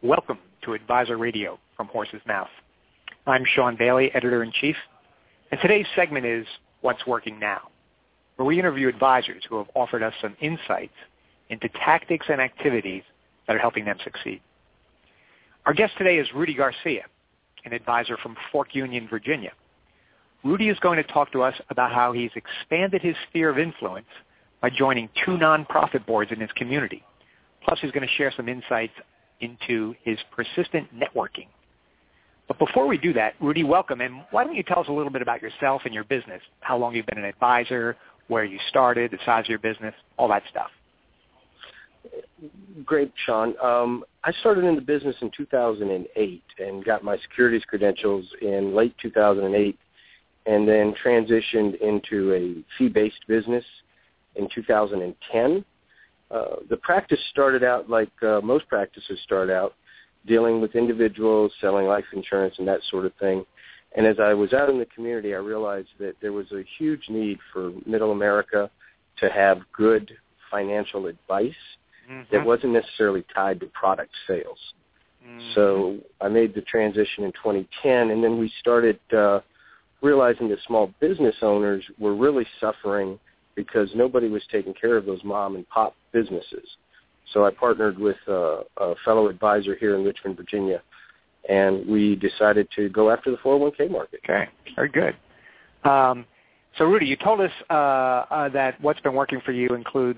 Welcome to Advisor Radio from Horse's Mouth. I'm Sean Bailey, Editor-in-Chief, and today's segment is What's Working Now, where we interview advisors who have offered us some insights into tactics and activities that are helping them succeed. Our guest today is Rudy Garcia, an advisor from Fork Union, Virginia. Rudy is going to talk to us about how he's expanded his sphere of influence by joining 2 nonprofit boards in his community. Plus, he's going to share some insights into his persistent networking. But before we do that, Rudy, welcome. And why don't you tell us a little bit about yourself and your business, how long you've been an advisor, where you started, the size of your business, all that stuff. Great, Sean. I started in the business in 2008 and got my securities credentials in late 2008 and then transitioned into a fee-based business in 2010. The practice started out like most practices start out, dealing with individuals, selling life insurance and that sort of thing. And as I was out in the community, I realized that there was a huge need for middle America to have good financial advice that wasn't necessarily tied to product sales. So I made the transition in 2010, and then we started realizing that small business owners were really suffering because nobody was taking care of those mom-and-pop businesses. So I partnered with a fellow advisor here in Richmond, Virginia, and we decided to go after the 401k market. Okay, very good. So, Rudy, you told us that what's been working for you includes,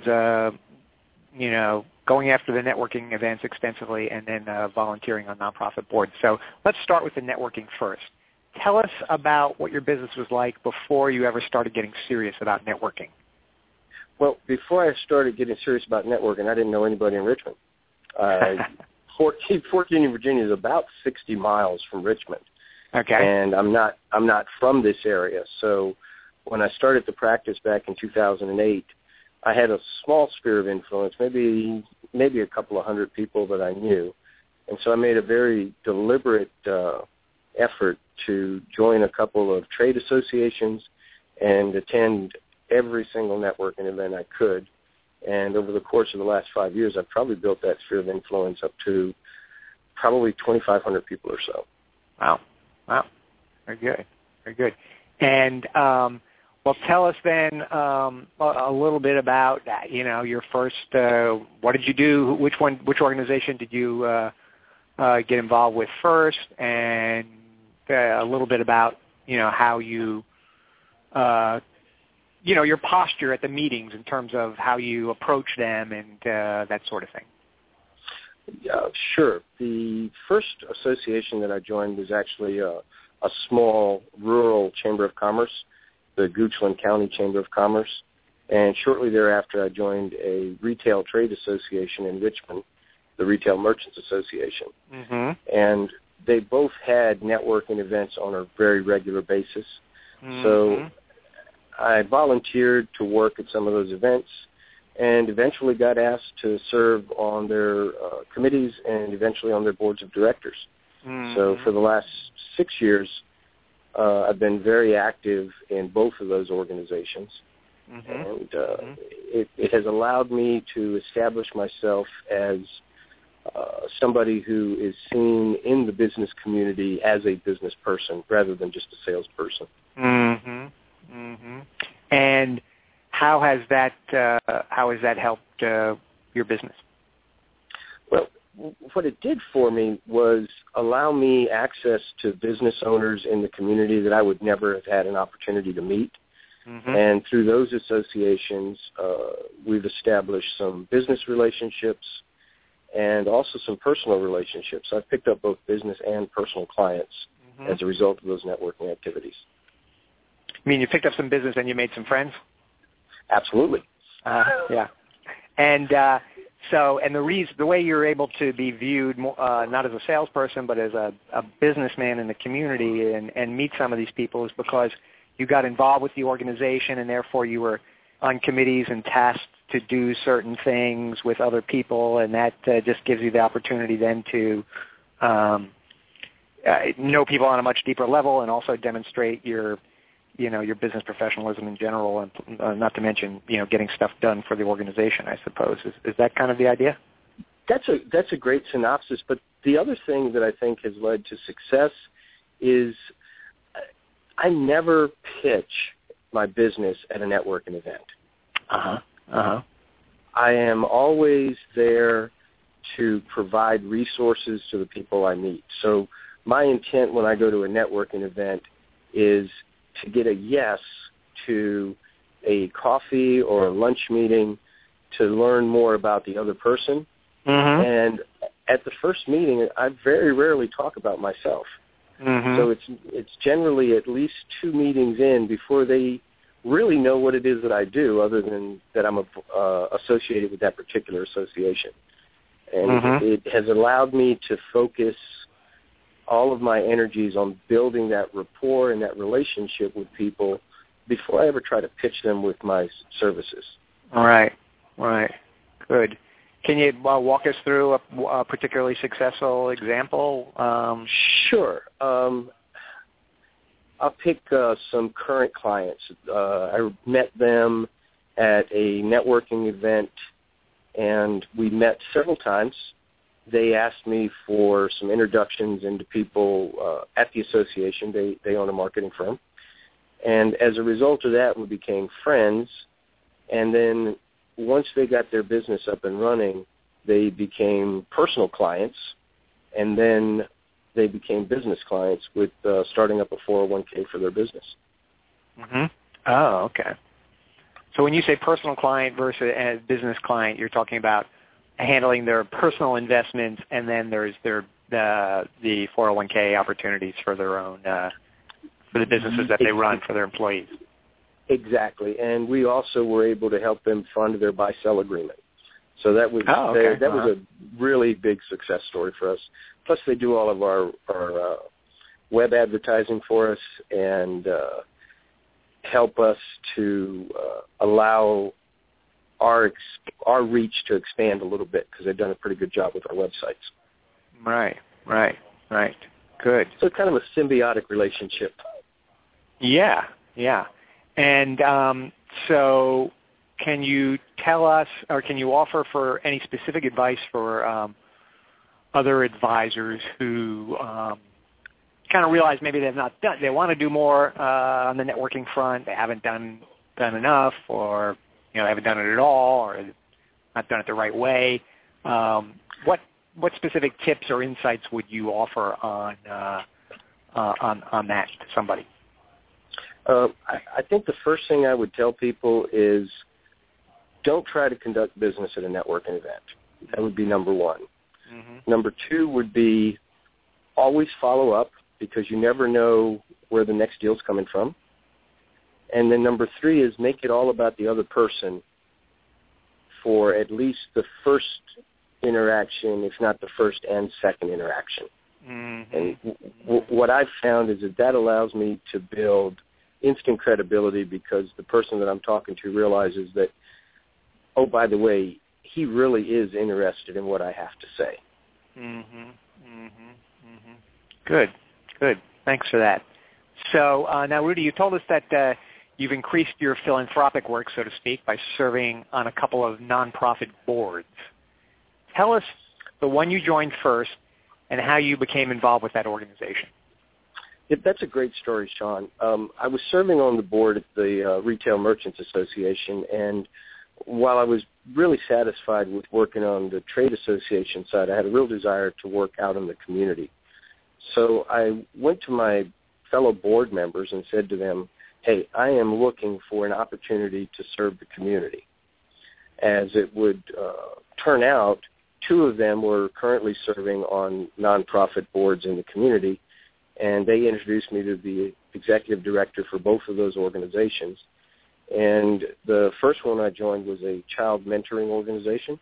going after the networking events extensively and then volunteering on nonprofit boards. So let's start with the networking first. Tell us about what your business was like before you ever started getting serious about networking. Well, before I started getting serious about networking, I didn't know anybody in Richmond. Fork Union, Virginia is about 60 miles from Richmond. Okay. And I'm not from this area. So when I started the practice back in 2008, I had a small sphere of influence, maybe a couple of hundred people that I knew. And so I made a very deliberate effort to join a couple of trade associations and attend every single networking event I could. And over the course of the last 5 years, I've probably built that sphere of influence up to probably 2,500 people or so. Wow. Very good. Very good. And, well, tell us then a little bit about that. Your first, what did you do? Which organization did you get involved with first? And a little bit about, how you, your posture at the meetings in terms of how you approach them and that sort of thing. Yeah, sure. The first association that I joined was actually a small rural chamber of commerce, the Goochland County Chamber of Commerce. And shortly thereafter, I joined a retail trade association in Richmond, the Retail Merchants Association. And they both had networking events on a very regular basis. So I volunteered to work at some of those events and eventually got asked to serve on their committees and eventually on their boards of directors. So for the last 6 years, I've been very active in both of those organizations. And it has allowed me to establish myself as somebody who is seen in the business community as a business person rather than just a salesperson. And how has that helped your business? Well, what it did for me was allow me access to business owners in the community that I would never have had an opportunity to meet. And through those associations, we've established some business relationships and also some personal relationships. I've picked up both business and personal clients as a result of those networking activities. You mean you picked up some business and you made some friends? Absolutely. Yeah. And the way you're able to be viewed not as a salesperson but as a businessman in the community and meet some of these people is because you got involved with the organization and therefore you were on committees and tasked to do certain things with other people, and that just gives you the opportunity then to know people on a much deeper level and also demonstrate your business professionalism in general, and not to mention, getting stuff done for the organization, I suppose. Is that kind of the idea? That's a great synopsis. But the other thing that I think has led to success is I never pitch my business at a networking event. I am always there to provide resources to the people I meet. So my intent when I go to a networking event is to get a yes to a coffee or a lunch meeting to learn more about the other person. And at the first meeting, I very rarely talk about myself. So it's generally at least 2 meetings in before they really know what it is that I do, other than that I'm associated with that particular association. And it has allowed me to focus all of my energies on building that rapport and that relationship with people before I ever try to pitch them with my services. Right. Good. Can you walk us through a particularly successful example? Sure. I'll pick some current clients. I met them at a networking event, and we met several times. They asked me for some introductions into people at the association. They own a marketing firm. And as a result of that, we became friends. And then once they got their business up and running, they became personal clients. And then they became business clients with starting up a 401k for their business. Oh, okay. So when you say personal client versus a business client, you're talking about handling their personal investments, and then there's the 401k opportunities for their own for the businesses that they run for their employees. Exactly, and we also were able to help them fund their buy-sell agreement. So that was that was a really big success story for us. Plus, they do all of our web advertising for us and help us to allow our reach to expand a little bit, because they've done a pretty good job with our websites. Right. Good. So kind of a symbiotic relationship. Yeah. And so can you tell us, or can you offer for any specific advice for other advisors who kind of realize maybe they want to do more on the networking front, they haven't done enough, or they haven't done it at all, or not done it the right way? What specific tips or insights would you offer on that to somebody? I think the first thing I would tell people is don't try to conduct business at a networking event. That would be number one. Number two would be always follow up, because you never know where the next deal's coming from. And then number three is make it all about the other person for at least the first interaction, if not the first and second interaction. And what I've found is that allows me to build instant credibility, because the person that I'm talking to realizes that, oh, by the way, he really is interested in what I have to say. Good. Thanks for that. So now, Rudy, you told us that you've increased your philanthropic work, so to speak, by serving on a couple of nonprofit boards. Tell us the one you joined first and how you became involved with that organization. Yeah, that's a great story, Sean. I was serving on the board at the Retail Merchants Association, and while I was really satisfied with working on the trade association side, I had a real desire to work out in the community. So I went to my fellow board members and said to them, hey, I am looking for an opportunity to serve the community. As it would turn out, two of them were currently serving on nonprofit boards in the community, and they introduced me to the executive director for both of those organizations. And the first one I joined was a child mentoring organization.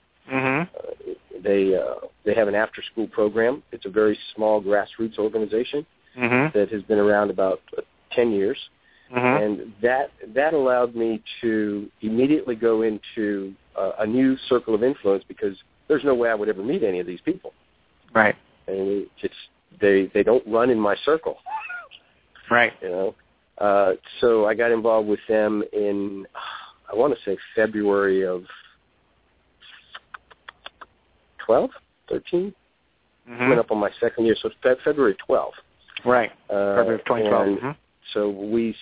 They have an after-school program. It's a very small grassroots organization that has been around about 10 years. And that allowed me to immediately go into a new circle of influence, because there's no way I would ever meet any of these people. Right. And they don't run in my circle. Right. So I got involved with them in, I want to say February of 12, 13, coming up on my second year, so it's February 12th. Right, February of 2012. So we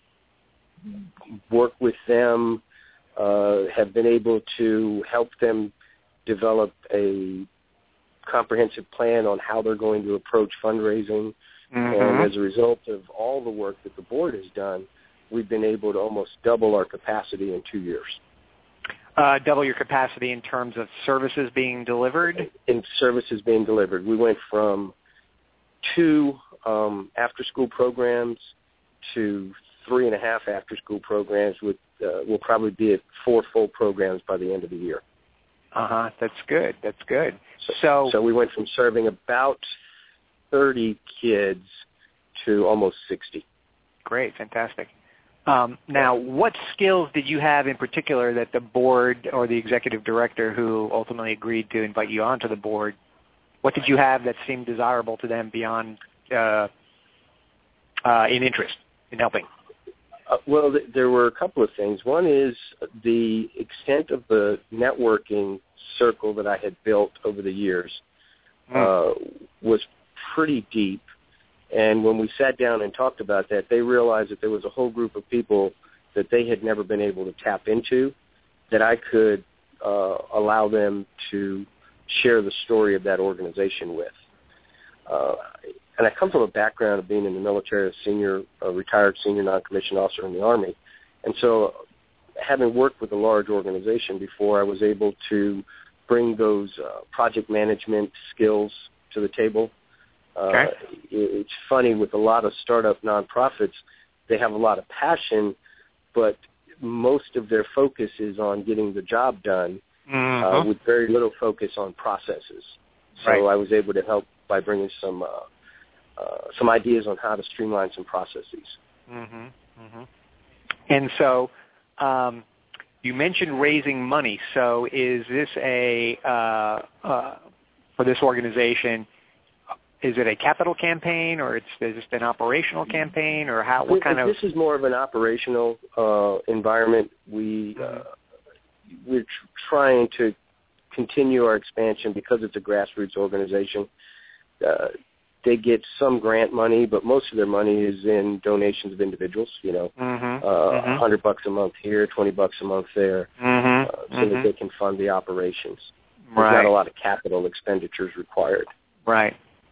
work with them, have been able to help them develop a comprehensive plan on how they're going to approach fundraising. And as a result of all the work that the board has done, we've been able to almost double our capacity in 2 years. Double your capacity in terms of services being delivered? In services being delivered. We went from 2 after-school programs to 3.5 after-school programs. We'll probably be at 4 full programs by the end of the year. That's good. So we went from serving about 30 kids to almost 60. Great, fantastic. Now, what skills did you have in particular that the board or the executive director who ultimately agreed to invite you onto the board, what did you have that seemed desirable to them beyond in interest in helping? Well, there were a couple of things. One is the extent of the networking circle that I had built over the years was pretty deep. And when we sat down and talked about that, they realized that there was a whole group of people that they had never been able to tap into that I could allow them to share the story of that organization with. And I come from a background of being in the military, a retired senior non-commissioned officer in the Army. And so having worked with a large organization before, I was able to bring those project management skills to the table. Okay. It's funny, with a lot of startup nonprofits, they have a lot of passion, but most of their focus is on getting the job done with very little focus on processes. So I was able to help by bringing some ideas on how to streamline some processes. And so you mentioned raising money. So is this for this organization, is it a capital campaign, or is it an operational campaign, or what kind of? This is more of an operational environment. We're trying to continue our expansion because it's a grassroots organization. They get some grant money, but most of their money is in donations of individuals. $100 a month here, $20 a month there, so that they can fund the operations. There's not a lot of capital expenditures required. Right.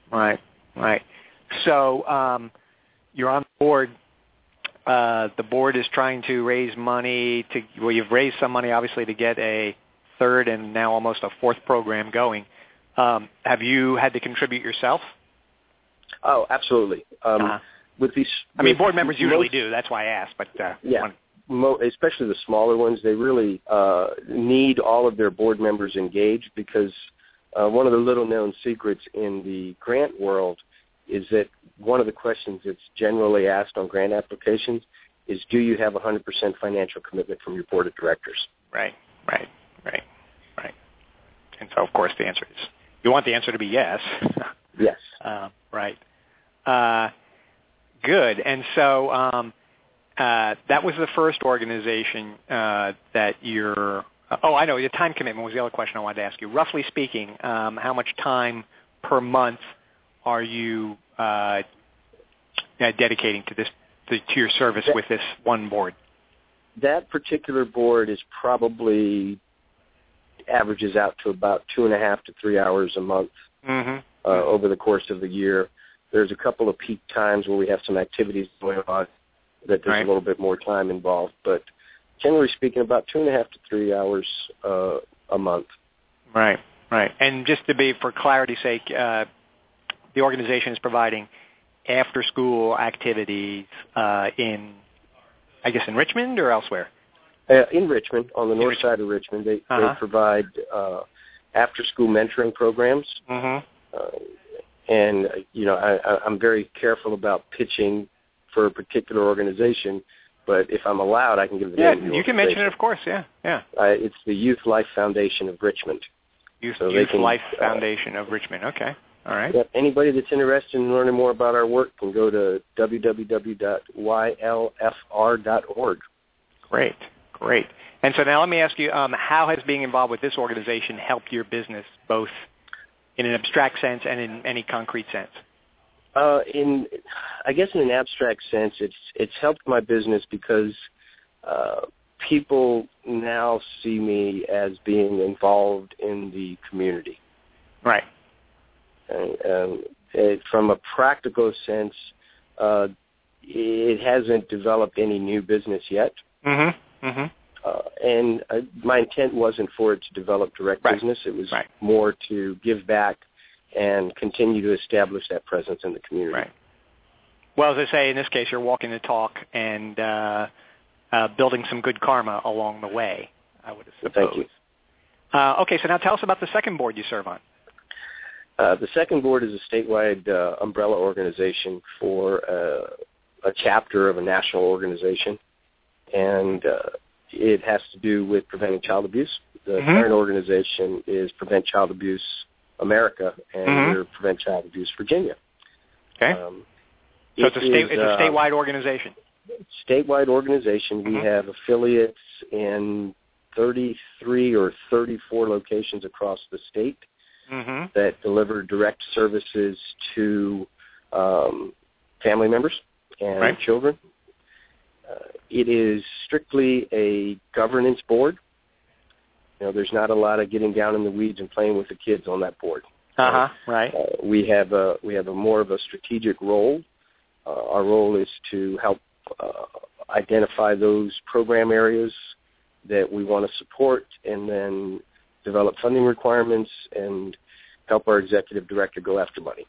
So you're on the board. The board is trying to raise money you've raised some money, obviously, to get a third and now almost a fourth program going. Have you had to contribute yourself? Oh, absolutely. With these, board members usually do. That's why I asked. But especially the smaller ones, they really need all of their board members engaged, because one of the little-known secrets in the grant world is that one of the questions that's generally asked on grant applications is, do you have 100% financial commitment from your board of directors? Right. And so, of course, the answer is, you want the answer to be yes. Yes. Right. Good. And so that was the first organization that you're I know. The time commitment was the other question I wanted to ask you. Roughly speaking, how much time per month are you dedicating to your service with this one board? That particular board is probably averages out to about 2.5 to 3 hours a month over the course of the year. There's a couple of peak times where we have some activities going on that there's a little bit more time involved, but generally speaking, about 2.5 to 3 hours a month. Right. And just for clarity's sake, the organization is providing after-school activities in Richmond or elsewhere? In Richmond, on the north side of Richmond. They provide after-school mentoring programs. And, I'm very careful about pitching for a particular organization, but if I'm allowed, I can give the name of the organization. You can mention it, of course, yeah. It's the Youth Life Foundation of Richmond. Youth Life Foundation of Richmond, okay. All right. Anybody that's interested in learning more about our work can go to www.ylfr.org. Great. And so now let me ask you, how has being involved with this organization helped your business, both in an abstract sense and in any concrete sense? In an abstract sense, it's helped my business because people now see me as being involved in the community. Right. From a practical sense, it hasn't developed any new business yet. Mm-hmm. Mm-hmm. And my intent wasn't for it to develop direct business. It was more to give back and continue to establish that presence in the community. Right. Well, as I say, in this case, you're walking the talk and building some good karma along the way, I would suppose. Thank you. Okay, so now tell us about the second board you serve on. The second board is a statewide umbrella organization for a chapter of a national organization, and it has to do with preventing child abuse. The parent organization is Prevent Child Abuse America, and we're Prevent Child Abuse Virginia. Okay. So it's a statewide organization. Statewide organization. We have affiliates in 33 or 34 locations across the state that deliver direct services to family members and children. It is strictly a governance board. There's not a lot of getting down in the weeds and playing with the kids on that board. Right. We have a more of a strategic role. Our role is to help identify those program areas that we want to support, and then develop funding requirements and help our executive director go after money.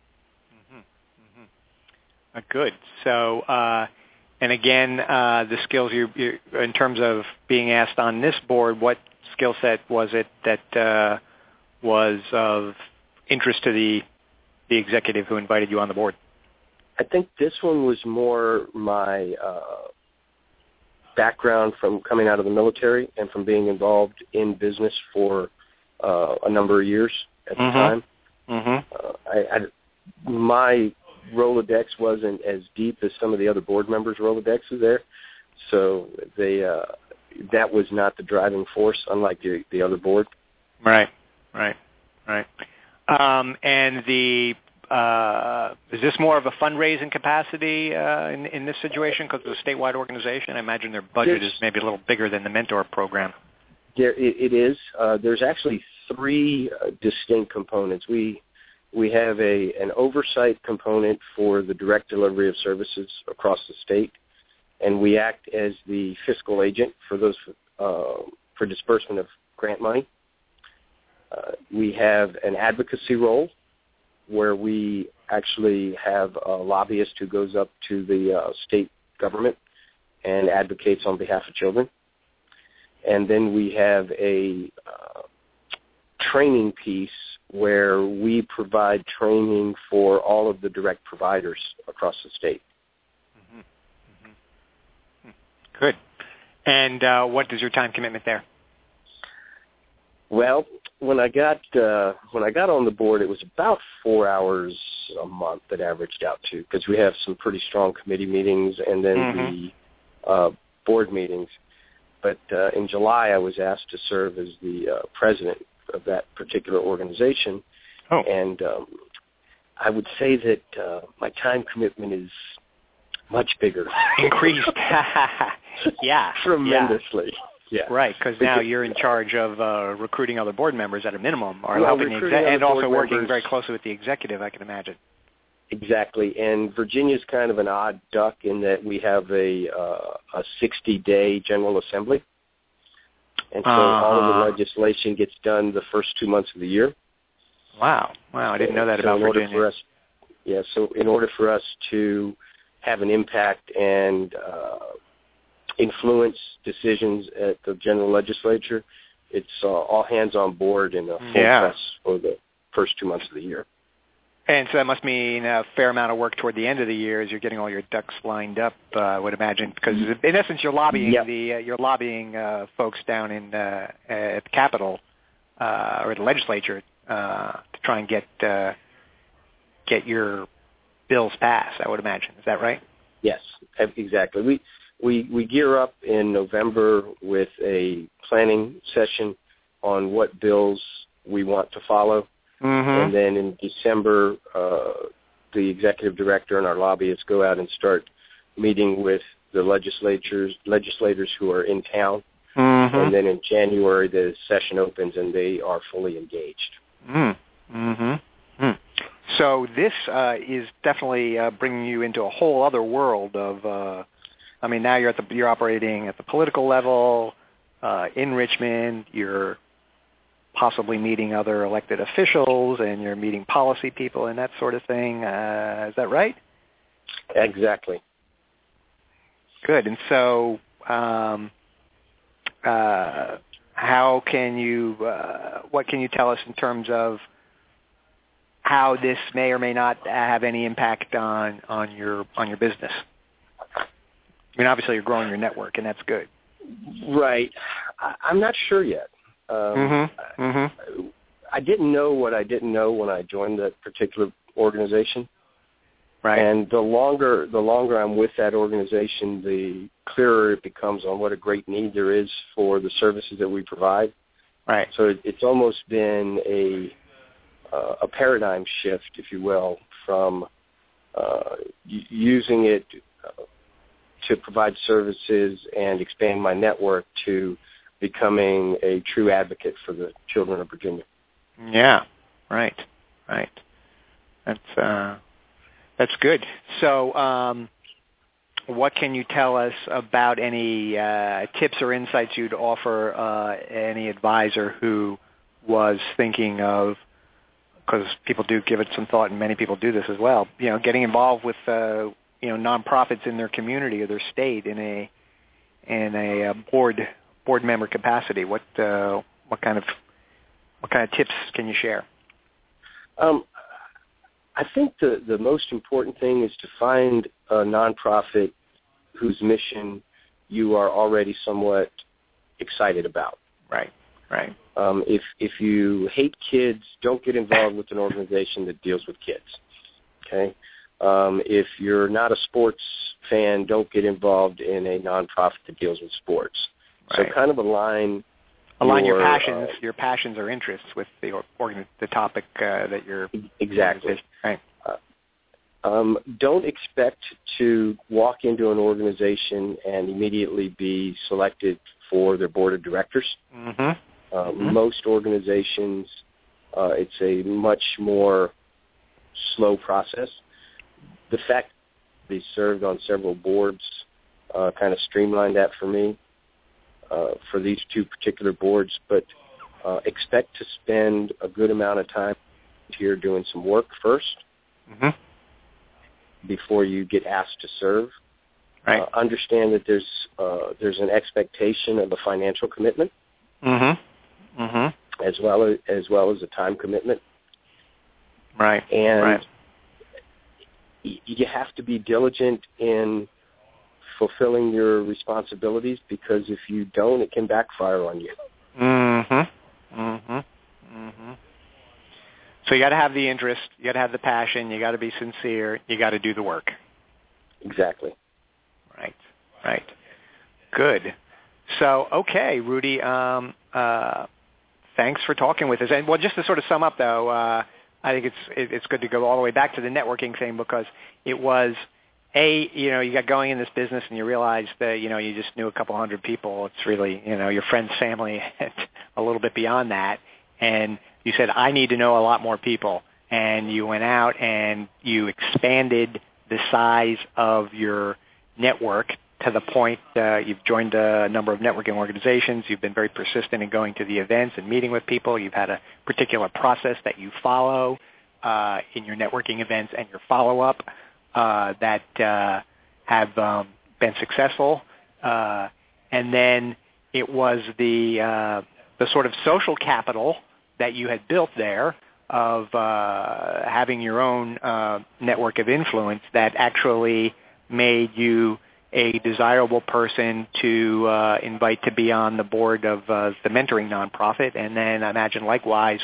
Good. So, and again, the skills you in terms of being asked on this board, what skill set was it that was of interest to the executive who invited you on the board? I think this one was more my background from coming out of the military and from being involved in business for a number of years at the time. My Rolodex wasn't as deep as some of the other board members' Rolodexes there, so that was not the driving force, unlike the other board. Right. And is this more of a fundraising capacity in this situation because it's a statewide organization? I imagine their budget is maybe a little bigger than the mentor program. It is. There's actually three distinct components. We have an oversight component for the direct delivery of services across the state, and we act as the fiscal agent for those for disbursement of grant money. We have an advocacy role where we actually have a lobbyist who goes up to the state government and advocates on behalf of children. And then we have a training piece where we provide training for all of the direct providers across the state. Good. And what is your time commitment there? Well, when I got on the board, it was about 4 hours a month that averaged out to, because we have some pretty strong committee meetings and then the board meetings. But in July, I was asked to serve as the president of that particular organization, and I would say that my time commitment is much bigger. Increased. Yeah. Tremendously. Yeah. Right, because now you're in charge of recruiting other board members at a minimum, or helping and also working very closely with the executive, I can imagine. Exactly, and Virginia's kind of an odd duck in that we have a 60-day General Assembly, and so all of the legislation gets done the first 2 months of the year. Wow, I didn't know that about Virginia. So in order for us to have an impact and influence decisions at the general legislature, it's all hands on board and a full press for the first 2 months of the year. And so that must mean a fair amount of work toward the end of the year as you're getting all your ducks lined up, I would imagine, because in essence you're lobbying folks down in at the Capitol or the legislature to try and get your bills passed, I would imagine. Is that right? Yes, exactly. we gear up in November with a planning session on what bills we want to follow. And then in December, the executive director and our lobbyists go out and start meeting with the legislators who are in town. And then in January, the session opens and they are fully engaged. So this is definitely bringing you into a whole other world of, I mean, now you're operating at the political level in Richmond. You're possibly meeting other elected officials, and you're meeting policy people and that sort of thing. Is that right? Exactly. Good. And so how can you, what can you tell us in terms of how this may or may not have any impact on your business? I mean, obviously you're growing your network, and that's good. Right. I'm not sure yet. I didn't know what I didn't know when I joined that particular organization. Right. And the longer I'm with that organization, the clearer it becomes on what a great need there is for the services that we provide. Right. So it's almost been a paradigm shift, if you will, from using it to provide services and expand my network to becoming a true advocate for the children of Virginia. Yeah, right. That's good. So what can you tell us about any tips or insights you'd offer any advisor who was thinking of, because people do give it some thought, and many people do this as well, getting involved with nonprofits in their community or their state in a board member capacity? What kind of tips can you share? I think the most important thing is to find a nonprofit whose mission you are already somewhat excited about. Right. If you hate kids, don't get involved with an organization that deals with kids. Okay. If you're not a sports fan, don't get involved in a nonprofit that deals with sports. Right. So kind of align your passions or interests with the topic that you're exactly. Right. Don't expect to walk into an organization and immediately be selected for their board of directors. Most organizations, it's a much more slow process. The fact that they served on several boards kind of streamlined that for me for these two particular boards, but expect to spend a good amount of time here doing some work first before you get asked to serve. Right. Understand that there's an expectation of a financial commitment as well as a time commitment. Right. And you have to be diligent in fulfilling your responsibilities, because if you don't, it can backfire on you. So you got to have the interest, you got to have the passion, you got to be sincere, you got to do the work. Exactly. Right. Good. So, okay, Rudy, thanks for talking with us. And well, just to sort of sum up, though, I think it's good to go all the way back to the networking thing, because it was you got going in this business and you realized that you just knew a couple hundred people. It's really your friends, family, and a little bit beyond that. And you said, I need to know a lot more people. And you went out and you expanded the size of your network to the point you've joined a number of networking organizations. You've been very persistent in going to the events and meeting with people. You've had a particular process that you follow in your networking events and your follow-up that have been successful. And then it was the sort of social capital that you had built there of having your own network of influence that actually made you a desirable person to invite to be on the board of the mentoring nonprofit. And then I imagine likewise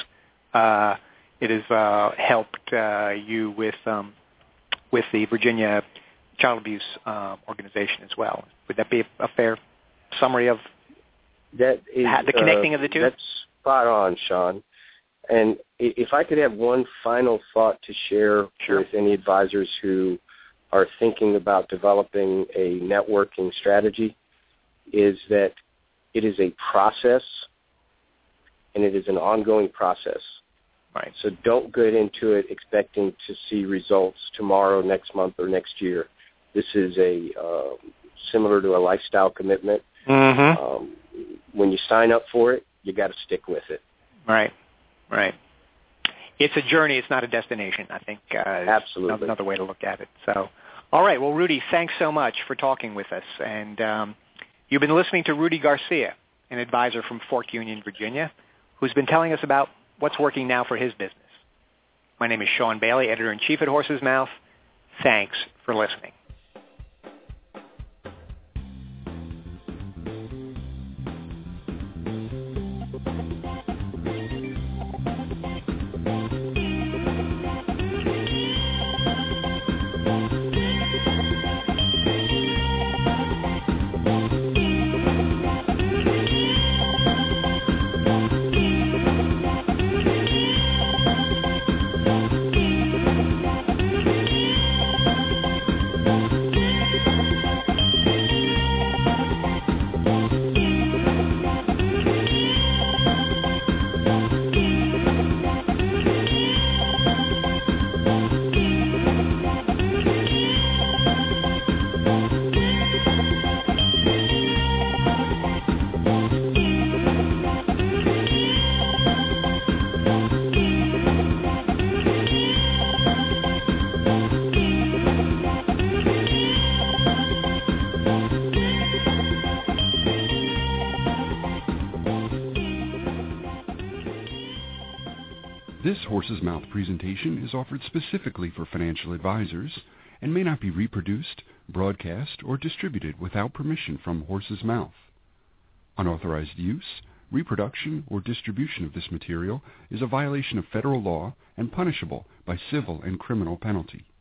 it has helped you with the Virginia child abuse organization as well. Would that be a fair summary of that? Is, the connecting of the two? That's spot on, Sean. And if I could have one final thought to share with any advisors who are thinking about developing a networking strategy, is that it is a process, and it is an ongoing process. Right. So don't get into it expecting to see results tomorrow, next month, or next year. This is similar to a lifestyle commitment. Mm-hmm. When you sign up for it, you got to stick with it. Right. It's a journey. It's not a destination, I think. Absolutely. Another way to look at it. So, all right. Well, Rudy, thanks so much for talking with us. And you've been listening to Rudy Garcia, an advisor from Fork Union, Virginia, who's been telling us about what's working now for his business. My name is Sean Bailey, editor-in-chief at Horse's Mouth. Thanks for listening. This Horse's Mouth presentation is offered specifically for financial advisors and may not be reproduced, broadcast, or distributed without permission from Horse's Mouth. Unauthorized use, reproduction, or distribution of this material is a violation of federal law and punishable by civil and criminal penalty.